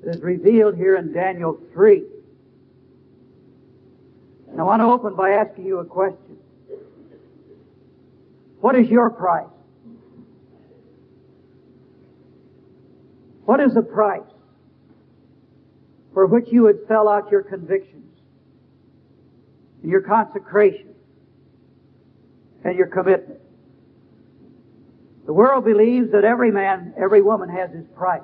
that is revealed here in Daniel 3. And I want to open by asking you a question. What is your price? What is the price for which you would sell out your convictions and your consecration and your commitment? The world believes that every man, every woman has his price.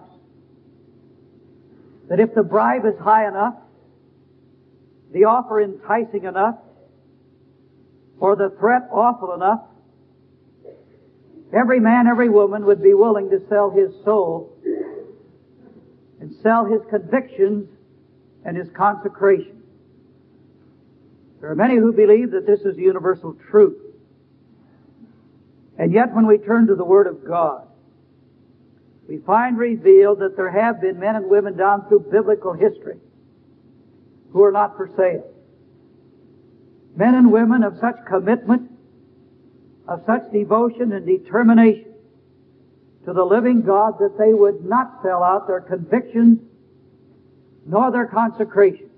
That if the bribe is high enough, the offer enticing enough, or the threat awful enough, every man, every woman would be willing to sell his soul and sell his convictions and his consecration. There are many who believe that this is universal truth. And yet when we turn to the Word of God, we find revealed that there have been men and women down through biblical history who are not for sale. Men and women of such commitment, of such devotion and determination to the living God that they would not sell out their convictions nor their consecration.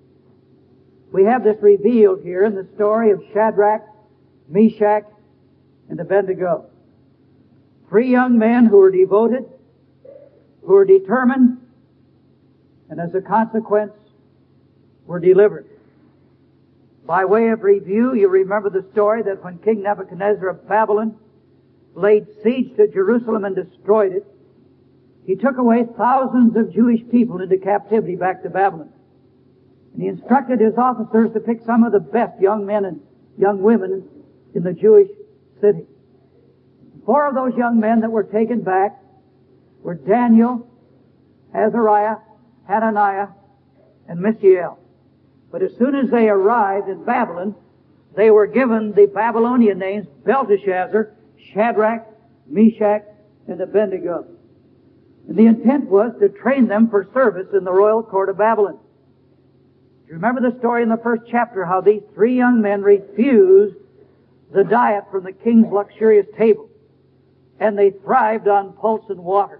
We have this revealed here in the story of Shadrach, Meshach, and Abednego. 3 young men who were devoted, who were determined, and as a consequence were delivered. By way of review, you remember the story that when King Nebuchadnezzar of Babylon laid siege to Jerusalem and destroyed it, he took away thousands of Jewish people into captivity back to Babylon. And he instructed his officers to pick some of the best young men and young women in the Jewish city. 4 of those young men that were taken back were Daniel, Azariah, Hananiah, and Mishael. But as soon as they arrived in Babylon, they were given the Babylonian names Belteshazzar, Shadrach, Meshach, and Abednego. And the intent was to train them for service in the royal court of Babylon. Do you remember the story in the first chapter how these 3 young men refused the diet from the king's luxurious table, and they thrived on pulse and water?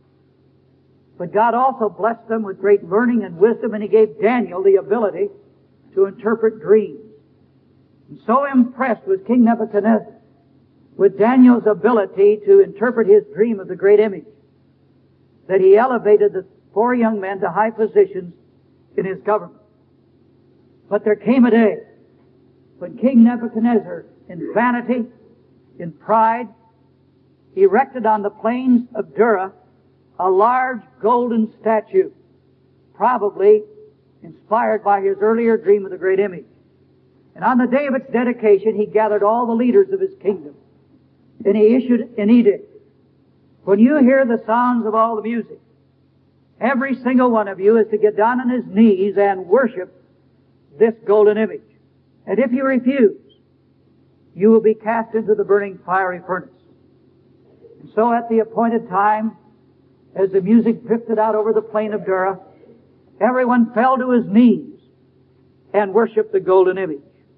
But God also blessed them with great learning and wisdom, and He gave Daniel the ability to interpret dreams. And so impressed was King Nebuchadnezzar with Daniel's ability to interpret his dream of the great image that he elevated the 4 young men to high positions in his government. But there came a day when King Nebuchadnezzar, in vanity, in pride, erected on the plains of Dura a large golden statue, probably inspired by his earlier dream of the great image. And on the day of its dedication, he gathered all the leaders of his kingdom, and he issued an edict. When you hear the sounds of all the music, every single one of you is to get down on his knees and worship this golden image. And if you refuse, you will be cast into the burning fiery furnace. And so at the appointed time, as the music drifted out over the plain of Dura, everyone fell to his knees and worshiped the golden image.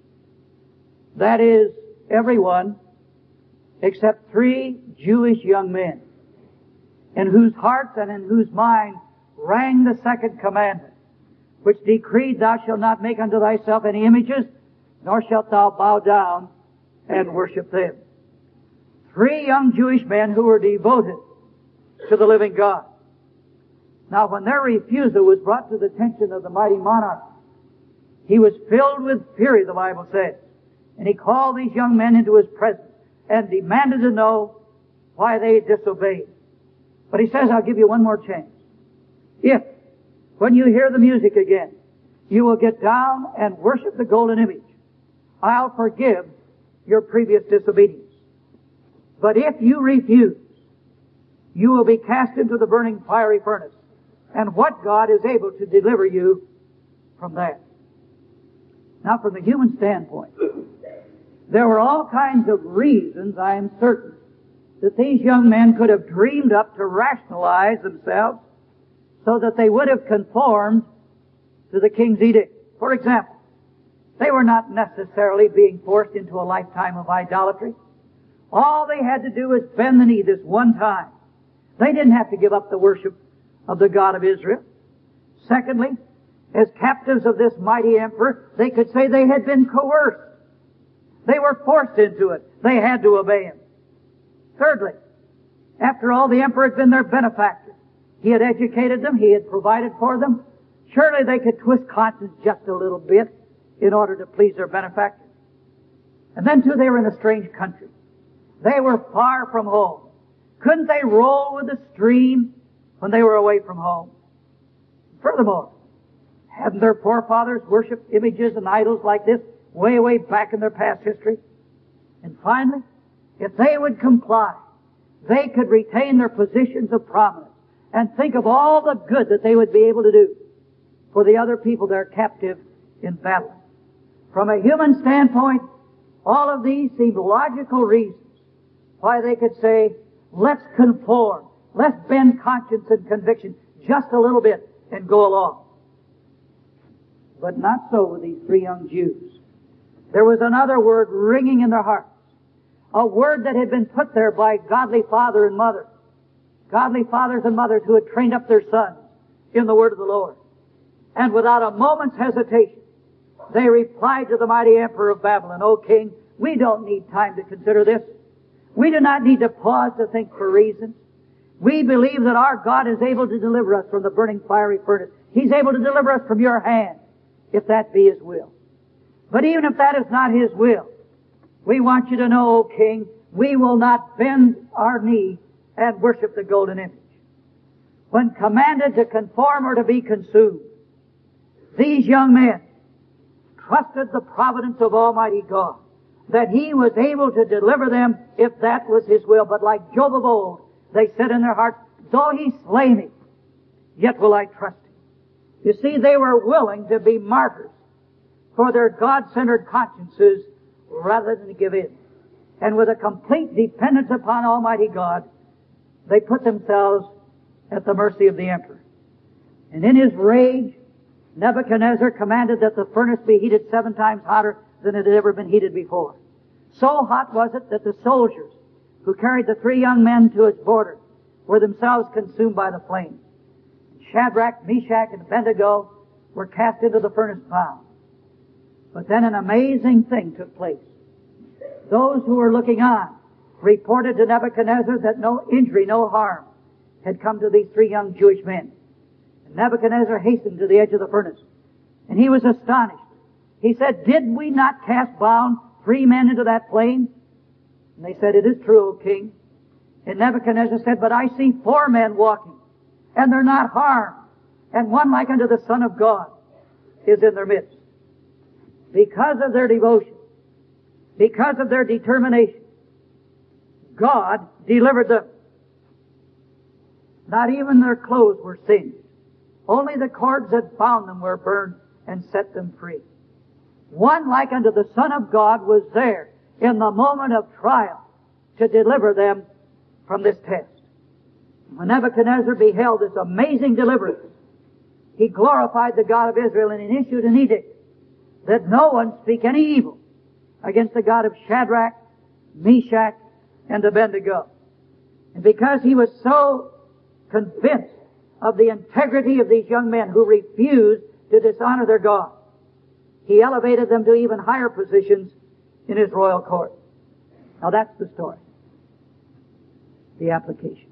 That is, everyone except 3 Jewish young men, in whose hearts and in whose minds rang the second commandment, which decreed, "Thou shalt not make unto thyself any images, nor shalt thou bow down and worship them." 3 young Jewish men who were devoted to the living God. Now, when their refusal was brought to the attention of the mighty monarch, he was filled with fury, the Bible says, and he called these young men into his presence and demanded to know why they disobeyed. But he says, "I'll give you one more chance. If, when you hear the music again, you will get down and worship the golden image, I'll forgive your previous disobedience. But if you refuse, you will be cast into the burning fiery furnace. And what God is able to deliver you from that?" Now, from the human standpoint, there were all kinds of reasons, I am certain, that these young men could have dreamed up to rationalize themselves so that they would have conformed to the king's edict. For example, they were not necessarily being forced into a lifetime of idolatry. All they had to do was bend the knee this one time. They didn't have to give up the worship of the God of Israel. Secondly, as captives of this mighty emperor, they could say they had been coerced. They were forced into it. They had to obey him. Thirdly, after all, the emperor had been their benefactor. He had educated them. He had provided for them. Surely they could twist conscience just a little bit in order to please their benefactor. And then, too, they were in a strange country. They were far from home. Couldn't they roll with the stream when they were away from home? Furthermore, hadn't their forefathers worshipped images and idols like this way, way back in their past history? And finally, if they would comply, they could retain their positions of prominence and think of all the good that they would be able to do for the other people that are captive in Babylon. From a human standpoint, all of these seemed logical reasons why they could say, let's conform, let's bend conscience and conviction just a little bit and go along. But not so with these three young Jews. There was another word ringing in their hearts, a word that had been put there by godly father and mother, godly fathers and mothers who had trained up their sons in the word of the Lord. And without a moment's hesitation, they replied to the mighty emperor of Babylon, O king, we don't need time to consider this. We do not need to pause to think for reasons. We believe that our God is able to deliver us from the burning fiery furnace. He's able to deliver us from your hand, if that be His will. But even if that is not His will, we want you to know, O king, we will not bend our knee and worship the golden image. When commanded to conform or to be consumed, these young men trusted the providence of Almighty God, that He was able to deliver them if that was His will. But like Job of old, they said in their hearts, though He slay me, yet will I trust Him. You see, they were willing to be martyrs for their God-centered consciences rather than to give in. And with a complete dependence upon Almighty God, they put themselves at the mercy of the emperor. And in his rage, Nebuchadnezzar commanded that the furnace be heated 7 times hotter than it had ever been heated before. So hot was it that the soldiers who carried the 3 young men to its border were themselves consumed by the flames. Shadrach, Meshach, and Abednego were cast into the furnace bound. But then an amazing thing took place. Those who were looking on reported to Nebuchadnezzar that no injury, no harm had come to these 3 young Jewish men. And Nebuchadnezzar hastened to the edge of the furnace, and he was astonished. He said, did we not cast bound 3 men into that flame? And they said, it is true, O king. And Nebuchadnezzar said, but I see 4 men walking, and they're not harmed, and one like unto the Son of God is in their midst. Because of their devotion, because of their determination, God delivered them. Not even their clothes were singed. Only the cords that bound them were burned and set them free. One like unto the Son of God was there in the moment of trial to deliver them from this test. When Nebuchadnezzar beheld this amazing deliverance, he glorified the God of Israel, and he issued an edict that no one speak any evil against the God of Shadrach, Meshach, and Abednego. And because he was so convinced of the integrity of these young men who refused to dishonor their God, he elevated them to even higher positions in his royal court. Now that's the story. The application.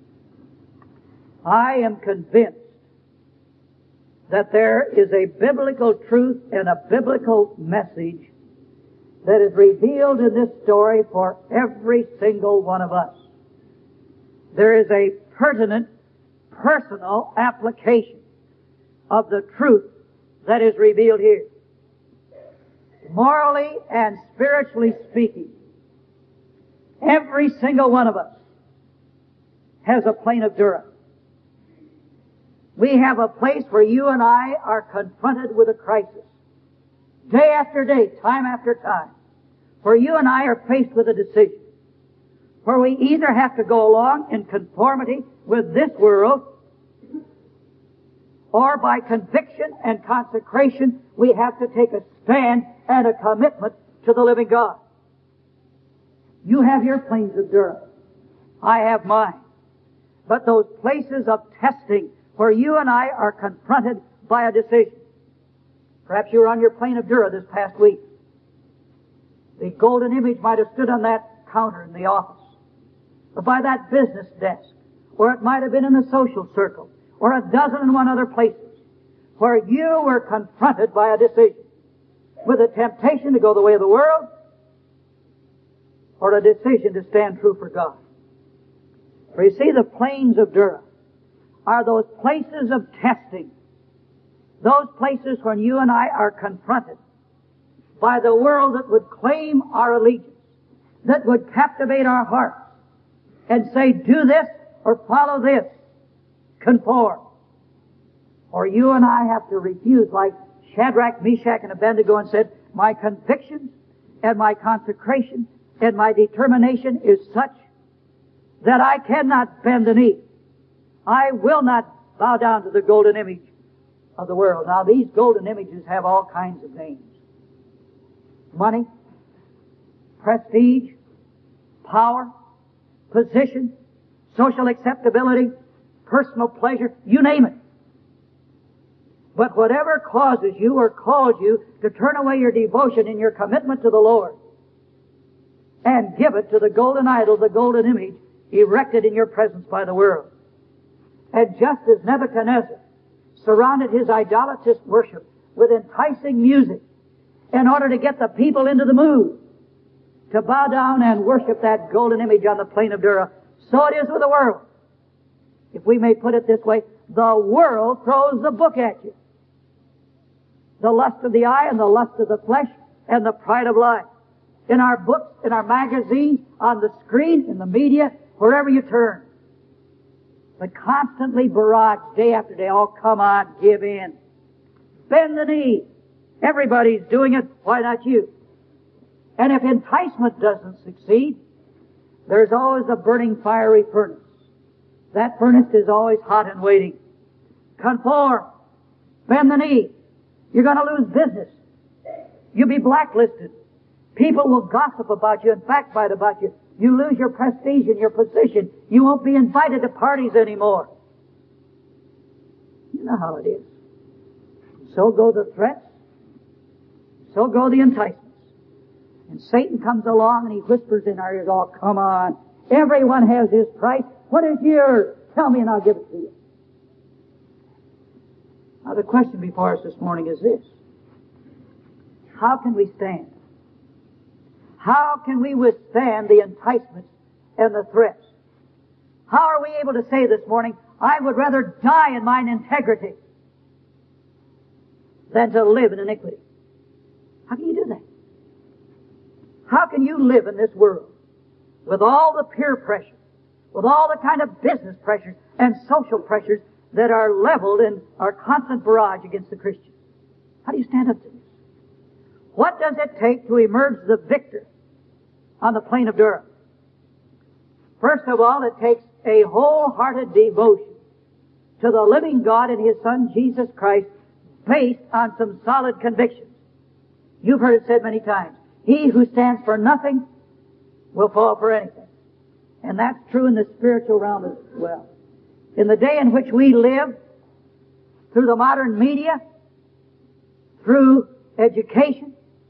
I am convinced that there is a biblical truth and a biblical message that is revealed in this story for every single one of us. There is a pertinent, personal application of the truth that is revealed here. Morally and spiritually speaking, every single one of us has a plain of Dura. We have a place where you and I are confronted with a crisis. Day after day, time after time, where you and I are faced with a decision, where we either have to go along in conformity with this world, or by conviction and consecration, we have to take a stand and a commitment to the living God. You have your plains of Dura. I have mine. But those places of testing where you and I are confronted by a decision. Perhaps you were on your plane of Dura this past week. The golden image might have stood on that counter in the office, or by that business desk, or it might have been in the social circle, or a dozen and one other places, where you were confronted by a decision, with a temptation to go the way of the world, or a decision to stand true for God. For you see, the plains of Dura are those places of testing, those places when you and I are confronted by the world that would claim our allegiance, that would captivate our hearts, and say, do this or follow this, conform. Or you and I have to refuse, like Shadrach, Meshach, and Abednego, and said, my convictions and my consecration and my determination is such that I cannot bend the knee. I will not bow down to the golden image of the world. Now, these golden images have all kinds of names. Money, prestige, power, position, social acceptability, personal pleasure, you name it. But whatever causes you or calls you to turn away your devotion and your commitment to the Lord and give it to the golden idol, the golden image erected in your presence by the world. And just as Nebuchadnezzar surrounded his idolatrous worship with enticing music in order to get the people into the mood to bow down and worship that golden image on the plain of Dura, so it is with the world. If we may put it this way, the world throws the book at you. The lust of the eye and the lust of the flesh and the pride of life. In our books, in our magazines, on the screen, in the media, wherever you turn. But constantly barraged day after day. Oh, come on, give in. Bend the knee. Everybody's doing it. Why not you? And if enticement doesn't succeed, there's always a burning fiery furnace. That furnace is always hot and waiting. Conform. Bend the knee. You're going to lose business. You'll be blacklisted. People will gossip about you and backbite about you. You lose your prestige and your position. You won't be invited to parties anymore. You know how it is. So go the threats. So go the enticements. And Satan comes along and he whispers in our ears, oh, come on. Everyone has his price. What is yours? Tell me and I'll give it to you. Now the question before us this morning is this. How can we stand? How can we withstand the enticements and the threats? How are we able to say this morning, I would rather die in mine integrity than to live in iniquity? How can you do that? How can you live in this world with all the peer pressure, with all the kind of business pressures and social pressures that are leveled in our constant barrage against the Christian? How do you stand up to this? What does it take to emerge the victor on the plain of Dura? First of all, it takes a wholehearted devotion to the living God and His Son, Jesus Christ, based on some solid convictions. You've heard it said many times. He who stands for nothing will fall for anything. And that's true in the spiritual realm as well. In the day in which we live, through the modern media, through education,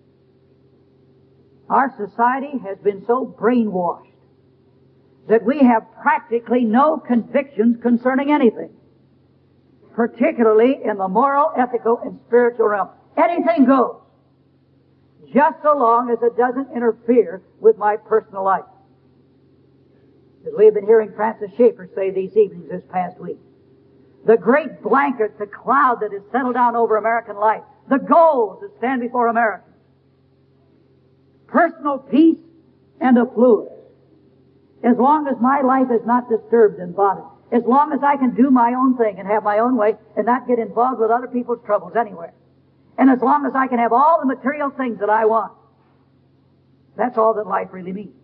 our society has been so brainwashed that we have practically no convictions concerning anything, particularly in the moral, ethical, and spiritual realm. Anything goes, just so long as it doesn't interfere with my personal life. As we have been hearing Francis Schaeffer say these evenings this past week, the great blanket, the cloud that has settled down over American life, the goals that stand before Americans, personal peace and affluence. As long as my life is not disturbed and bothered, as long as I can do my own thing and have my own way and not get involved with other people's troubles anywhere, and as long as I can have all the material things that I want, that's all that life really means.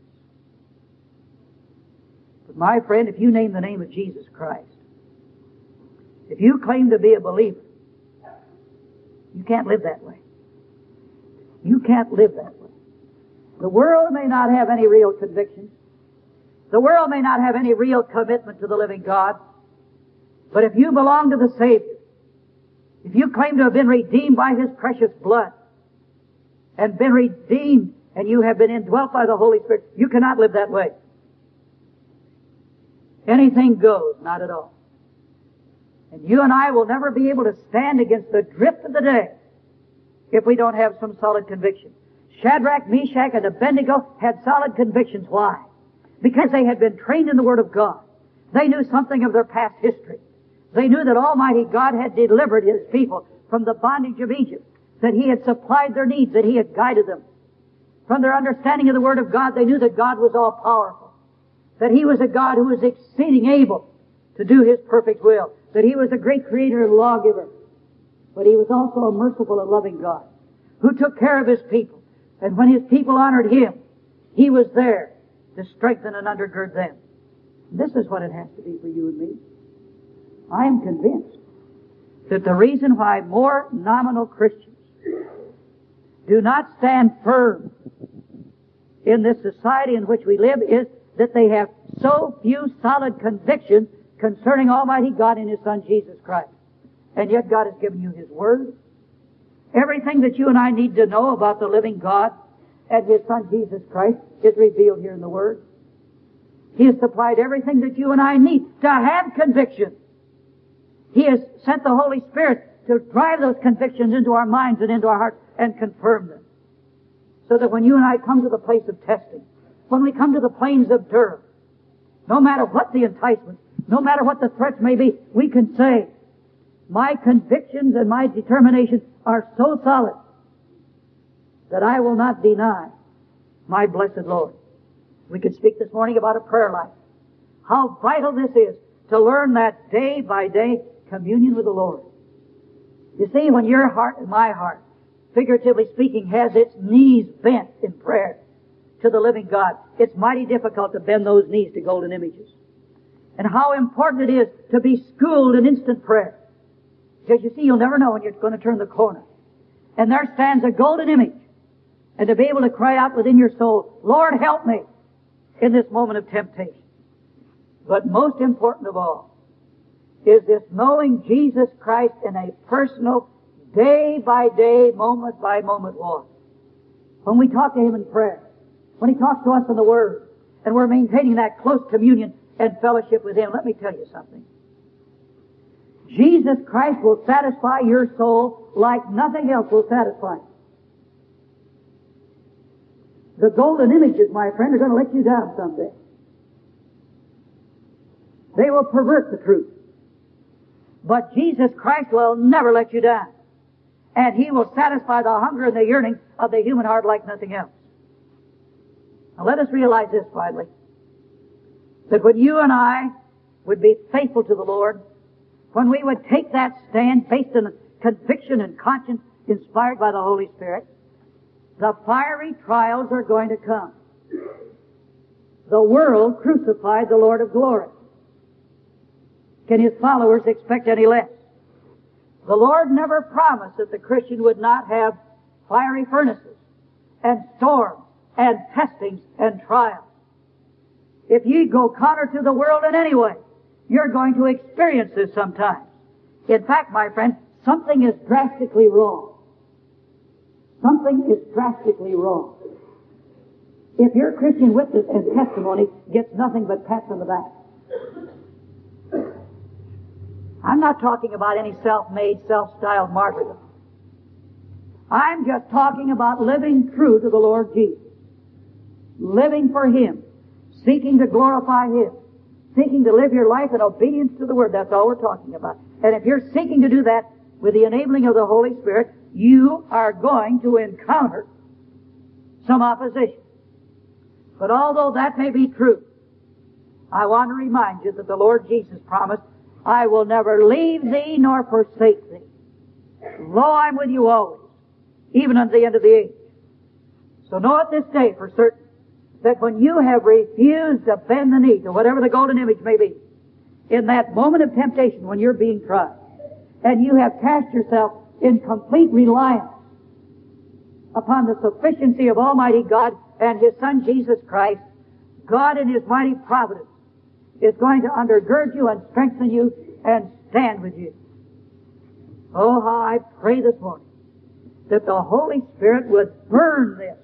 But my friend, if you name the name of Jesus Christ, if you claim to be a believer, you can't live that way. You can't live that way. The world may not have any real convictions. The world may not have any real commitment to the living God. But if you belong to the Savior, if you claim to have been redeemed by His precious blood, and been redeemed, and you have been indwelt by the Holy Spirit, you cannot live that way. Anything goes, not at all. And you and I will never be able to stand against the drift of the day if we don't have some solid conviction. Shadrach, Meshach, and Abednego had solid convictions. Why? Because they had been trained in the Word of God. They knew something of their past history. They knew that Almighty God had delivered His people from the bondage of Egypt, that He had supplied their needs, that He had guided them. From their understanding of the Word of God, they knew that God was all-powerful, that He was a God who was exceeding able to do His perfect will, that He was a great creator and lawgiver, but He was also a merciful and loving God who took care of His people. And when His people honored Him, He was there to strengthen and undergird them. This is what it has to be for you and me. I am convinced that the reason why more nominal Christians do not stand firm in this society in which we live is that they have so few solid convictions concerning Almighty God and His Son Jesus Christ. And yet God has given you His Word. Everything that you and I need to know about the living God and His Son Jesus Christ is revealed here in the Word. He has supplied everything that you and I need to have conviction. He has sent the Holy Spirit to drive those convictions into our minds and into our hearts and confirm them. So that when you and I come to the place of testing, when we come to the plains of Durham, no matter what the enticements, no matter what the threats may be, we can say, my convictions and my determinations are so solid that I will not deny my blessed Lord. We could speak this morning about a prayer life. How vital this is to learn that day by day communion with the Lord. You see, when your heart and my heart, figuratively speaking, has its knees bent in prayer to the living God, it's mighty difficult to bend those knees to golden images. And how important it is to be schooled in instant prayer. Because you see, you'll never know when you're going to turn the corner. And there stands a golden image. And to be able to cry out within your soul, Lord, help me in this moment of temptation. But most important of all is this knowing Jesus Christ in a personal, day by day, moment by moment walk. When we talk to Him in prayer, when He talks to us in the Word, and we're maintaining that close communion and fellowship with Him, let me tell you something. Jesus Christ will satisfy your soul like nothing else will satisfy it. The golden images, my friend, are going to let you down someday. They will pervert the truth. But Jesus Christ will never let you down. And He will satisfy the hunger and the yearning of the human heart like nothing else. Now let us realize this finally, that when you and I would be faithful to the Lord, when we would take that stand based on conviction and conscience inspired by the Holy Spirit, the fiery trials are going to come. The world crucified the Lord of glory. Can His followers expect any less? The Lord never promised that the Christian would not have fiery furnaces and storms and testings and trials. If ye go counter to the world in any way, you're going to experience this sometimes. In fact, my friend, something is drastically wrong. Something is drastically wrong if your Christian witness and testimony gets nothing but pats on the back. I'm not talking about any self-made, self-styled martyrdom. I'm just talking about living true to the Lord Jesus. Living for Him. Seeking to glorify Him. Seeking to live your life in obedience to the Word. That's all we're talking about. And if you're seeking to do that with the enabling of the Holy Spirit, you are going to encounter some opposition. But although that may be true, I want to remind you that the Lord Jesus promised, I will never leave thee nor forsake thee. Lo, I'm with you always, even unto the end of the age. So know it this day for certain, that when you have refused to bend the knee to whatever the golden image may be, in that moment of temptation when you're being tried, and you have cast yourself in complete reliance upon the sufficiency of Almighty God and His Son Jesus Christ, God in His mighty providence is going to undergird you and strengthen you and stand with you. Oh, how I pray this morning that the Holy Spirit would burn this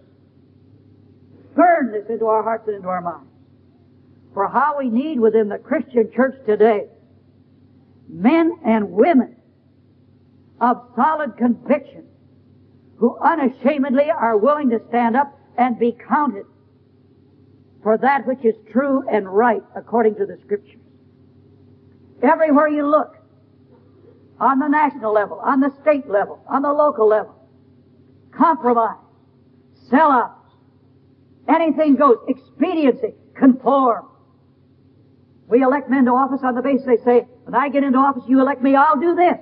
into our hearts and into our minds. For how we need within the Christian church today men and women of solid conviction who unashamedly are willing to stand up and be counted for that which is true and right according to the Scriptures. Everywhere you look, on the national level, on the state level, on the local level, compromise, sellouts, anything goes, expediency, conform. We elect men to office on the basis they say, when I get into office, you elect me, I'll do this.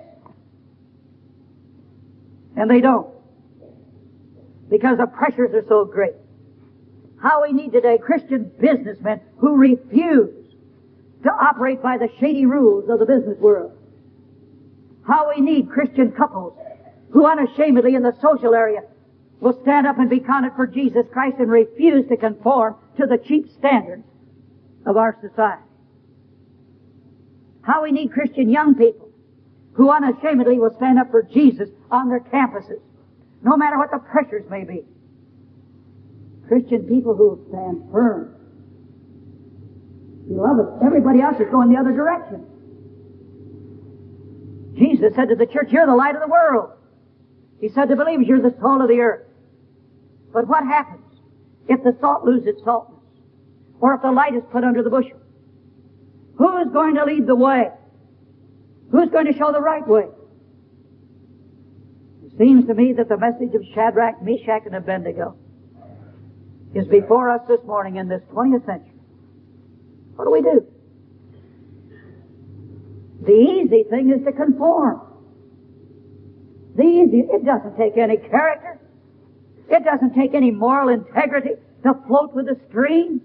And they don't. Because the pressures are so great. How we need today Christian businessmen who refuse to operate by the shady rules of the business world. How we need Christian couples who unashamedly in the social area will stand up and be counted for Jesus Christ and refuse to conform to the cheap standards of our society. How we need Christian young people who unashamedly will stand up for Jesus on their campuses, no matter what the pressures may be. Christian people who will stand firm. Beloved, everybody else is going the other direction. Jesus said to the church, you're the light of the world. He said to believers, you're the salt of the earth. But what happens if the salt loses its saltness? Or if the light is put under the bushel? Who is going to lead the way? Who's going to show the right way? It seems to me that the message of Shadrach, Meshach, and Abednego is before us this morning in this 20th century. What do? The easy thing is to conform. It doesn't take any character. It doesn't take any moral integrity to float with the stream.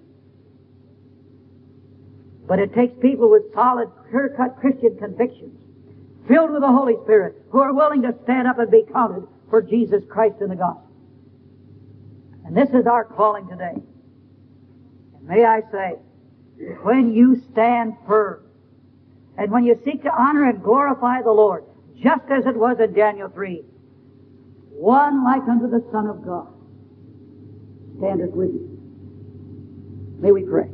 But it takes people with solid, clear-cut Christian convictions, filled with the Holy Spirit, who are willing to stand up and be counted for Jesus Christ in the gospel. And this is our calling today. And may I say, when you stand firm, and when you seek to honor and glorify the Lord, just as it was in Daniel 3, one like unto the Son of God standeth with you. May we pray.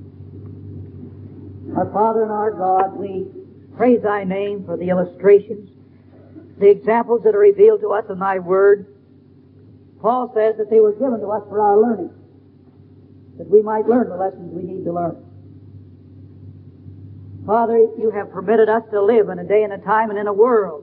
Our Father and our God, we praise Thy name for the illustrations, the examples that are revealed to us in Thy Word. Paul says that they were given to us for our learning, that we might learn the lessons we need to learn. Father, You have permitted us to live in a day and a time and in a world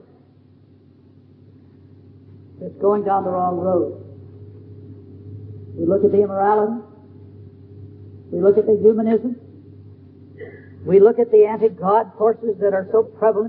that's going down the wrong road. We look at the immorality. We look at the humanism. We look at the anti-God forces that are so prevalent.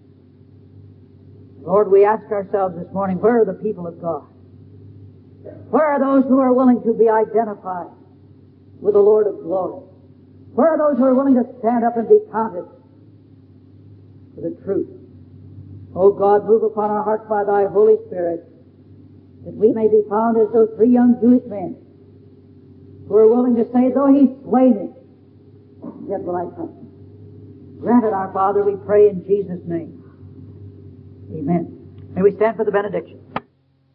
Lord, we ask ourselves this morning, where are the people of God? Where are those who are willing to be identified with the Lord of glory? Where are those who are willing to stand up and be counted for the truth? Oh God, move upon our hearts by Thy Holy Spirit, that we may be found as those three young Jewish men who are willing to say, though He slay me, yet will I trust Him. Grant it, our Father, we pray in Jesus' name. Amen. May we stand for the benediction.